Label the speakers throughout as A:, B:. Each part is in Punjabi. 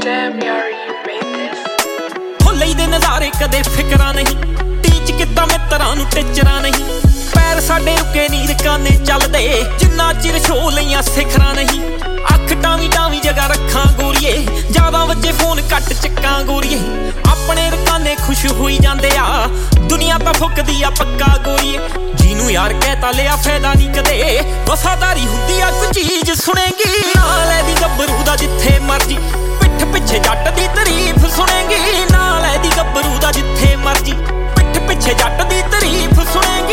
A: ਹੋ ਲਈਦੇ ਨਜ਼ਾਰੇ ਕਦੇ ਫਿਕਰਾਂ ਨਹੀਂ, ਟੀਚ ਕੀਤਾ ਮਿੱਤਰਾਂ ਨੂੰ ਟਿਚਰਾਂ ਨਹੀਂ। ਪੈਰ ਸਾਡੇ ਰੁਕੇ ਨੀ ਰਕਾਨੇ ਚੱਲਦੇ, ਜਿੰਨਾ ਚਿਰ ਛੋ ਲਈਆਂ ਸਿਖਰਾਂ ਨਹੀਂ। ਅੱਖ ਟਾਵੀਂ ਟਾਵੀਂ ਜਗ੍ਹਾ ਰੱਖਾਂ ਗੋਰੀਏ, ਜ਼ਿਆਦਾ ਵੱਜੇ ਫੋਨ ਘੱਟ ਚੱਕਾਂ ਗੋਰੀਏ। ਆਪਣੇ ਰਕਾਨੇ ਖੁਸ਼ ਹੋਈ ਜਾਂਦੇ ਆ, ਦੁਨੀਆ ਤਾਂ ਫੁੱਕਦੀ ਆ ਪੱਕਾ ਗੋਰੀਏ। ਜਿਹਨੂੰ ਯਾਰ ਕਹਿਤਾ ਲਿਆ ਫਾਇਦਾ ਨੀ ਕਦੇ, ਵਫਾਦਾਰੀ ਹੁੰਦੀ ਆ ਕੋਈ ਚੀਜ਼ ਸੁਣੇਗੀ। ਨਾਲ ਇਹਦੀ ਗੱਭਰੂ ਦਾ ਜਿੱਥੇ ਮਰਜੀ, ਪਿੱਠ ਪਿੱਛੇ ਜੱਟ ਦੀ ਤਾਰੀਫ ਸੁਣੇਗੀ। ਨਾਲ ਇਹਦੀ ਗੱਭਰੂ ਦਾ ਜਿੱਥੇ ਮਰਜੀ, ਪਿੱਠ ਪਿੱਛੇ ਜੱਟ ਦੀ ਤਾਰੀਫ ਸੁਣੇਗੀ।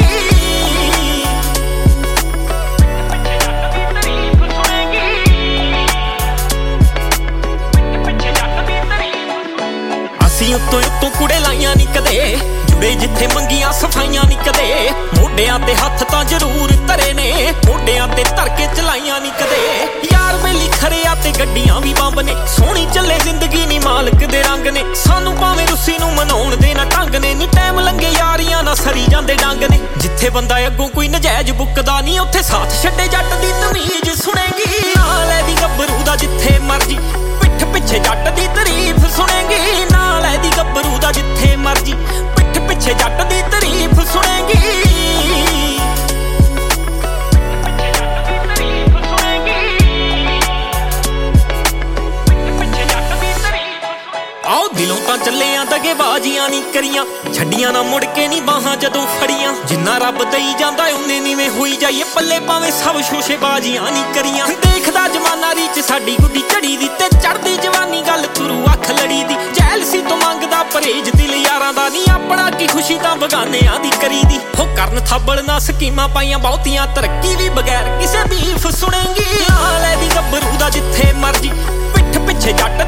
A: ਅਸੀਂ ਉੱਤੋਂ ਕੁੜੇ ਲਾਈਆਂ ਨੀ ਕਦੇ, ਜੁੜੇ ਜਿੱਥੇ ਮੰਗੀਆਂ ਸਫਾਈਆਂ ਨੀ ਕਦੇ। ਮੋਢਿਆਂ ਤੇ ਹੱਥ ਤਾਂ ਜ਼ਰੂਰ ਧਰੇ ਨੇ, ਮੋਢਿਆਂ ਤੇ ਧਰ ਕੇ ਚਲਾਈਆਂ ਨੀ ਕਦੇ। ਯਾਰ ਬੇਲੀ ਖਰਿਆ ਤੇ ਗੱਡੀਆਂ ਵੀ ਬੰਬ ਨੇ, ਸੋਹਣੀ ਚੱਲੇ ਜ਼ਿੰਦਗੀ ਨੀ ਮਾਲਕ ਦੇ ਰੰਗ ਨੇ। ਸਾਨੂੰ ਭਾਵੇਂ ਰੁੱਸੀ ਨੂੰ ਮਨਾਉਣ ਦੇ ਨਾ ਢੰਗ ਨੇ, ਨੀ ਟਾਈਮ ਲੰਘੇ ਯਾਰੀਆਂ ਨਾ ਸਰੀ ਜਾਂਦੇ ਡੰਗ ਨੇ। ਜਿੱਥੇ ਬੰਦਾ ਅੱਗੋਂ ਕੋਈ ਨਜਾਇਜ਼ ਬੁੱਕਦਾ ਨੀ, ਉੱਥੇ ਸਾਥ ਛੱਡੇ ਜੱਟ ਦੀ ਤਮੀਜ਼ ਸੁਣੇਗੀ। ਨਾਲ ਇਹਦੀ ਗੱਭਰੂ ਦਾ ਜਿੱਥੇ ਮਰਜੀ, ਪਿੱਠ ਪਿੱਛੇ ਜੱਟ ਦੀ ਤਾਰੀਫ ਸੁਣੇਗੀ। ਨਾਲ ਇਹਦੀ ਗੱਭਰੂ ਦਾ ਜਿੱਥੇ ਮਰਜੀ, ਪਿੱਠ ਪਿੱਛੇ ਜੱਟ ਦੀ ਤਾਰੀਫ ਸੁਣੇਗੀ। ਆਓ ਦਿਲੋਂ ਤਾਂ ਚੱਲੇ ਆ ਦਗੇਬਾਜ਼ੀਆਂ ਨੀ ਕਰੀਆਂ, ਛੱਡੀਆਂ ਨਾ ਮੁੜ ਕੇ ਨੀ ਬਾਹਾਂ ਜਦੋਂ ਫੜੀਆਂ। ਜਿੰਨਾ ਰੱਬ ਦਈ ਜਾਂਦਾ ਉਹਨੇ ਨੀਵੇਂ ਹੋਈ ਜਾਈਏ, ਪੱਲੇ ਭਾਵੇਂ ਸਭ ਸ਼ੋਸ਼ੇਬਾਜ਼ੀਆਂ ਨੀ ਕਰੀਆਂ। ਦੇਖਦਾ ਜਮਾਨਾ ਰੀਚ ਸਾਡੀ ਗੁੱਡੀ ਝੜੀ ਦੀ, ਤੇ ਚੜਦੀ ਜਵਾਨੀ ਗੱਲ ਤੁਰੂ ਅੱਖ ਲੜੀ ਦੀ। ਜੈਲਸੀ ਤੋਂ ਮੰਗਦਾ ਪਰਹੇਜ ਦਿਲ ਯਾਰਾਂ ਦਾ ਨੀ, ਆਪਣਾ ਕੀ ਖੁਸ਼ੀ ਤਾਂ ਬਗਾਨਿਆਂ ਦੀ ਕਰੀ ਦੀ। ਹੋ ਕਰਨ ਥੱਬਲ ਨਾ ਸਕੀਮਾਂ ਪਾਈਆਂ ਬਹੁਤੀਆਂ, ਤਰੱਕੀ ਵੀ ਬਗੈਰ ਕਿਸੇ ਬੀਫ ਸੁਣੇਗੀ। ਨਾਲ ਇਹਦੀ ਗੱਭਰੂ ਦਾ ਜਿੱਥੇ ਮਰਜੀ, ਪਿੱਠ ਪਿੱਛੇ ਜੱਟ